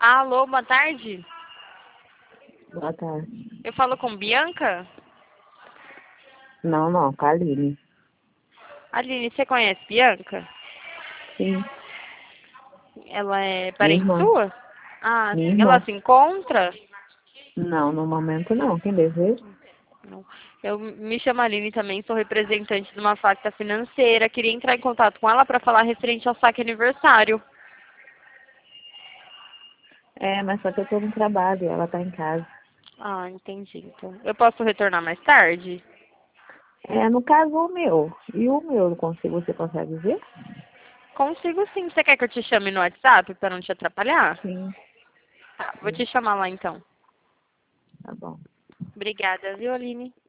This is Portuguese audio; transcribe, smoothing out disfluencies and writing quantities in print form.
Alô, boa tarde. Boa tarde. Eu falo com Bianca? Não, com a Aline. Aline, você conhece Bianca? Sim, Ela é minha parente irmã. sua? Ah, Minha sim. Ela irmã. se encontra? Não, no momento não. Quem deseja? Não. Eu me chamo Aline também, sou representante de uma facta financeira. Queria entrar em contato com ela para falar referente ao saque aniversário. É, mas só que eu tô no trabalho e ela tá em casa. Ah, entendi. Então, eu posso retornar mais tarde? É, no caso o meu. E o meu, você consegue ver? Consigo sim. Você quer que eu te chame no WhatsApp para não te atrapalhar? Sim, Tá, vou sim. te chamar lá então. Tá bom. Obrigada, viu, Aline?